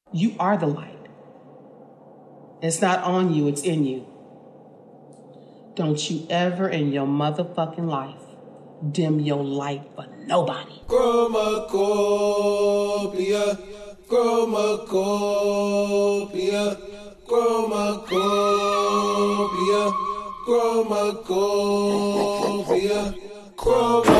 You are the light. It's not on you, it's in you. Don't you ever in your motherfucking life dim your light for nobody. Chromacopia, chromacopia, chromacopia, chromacopia, chromacopia.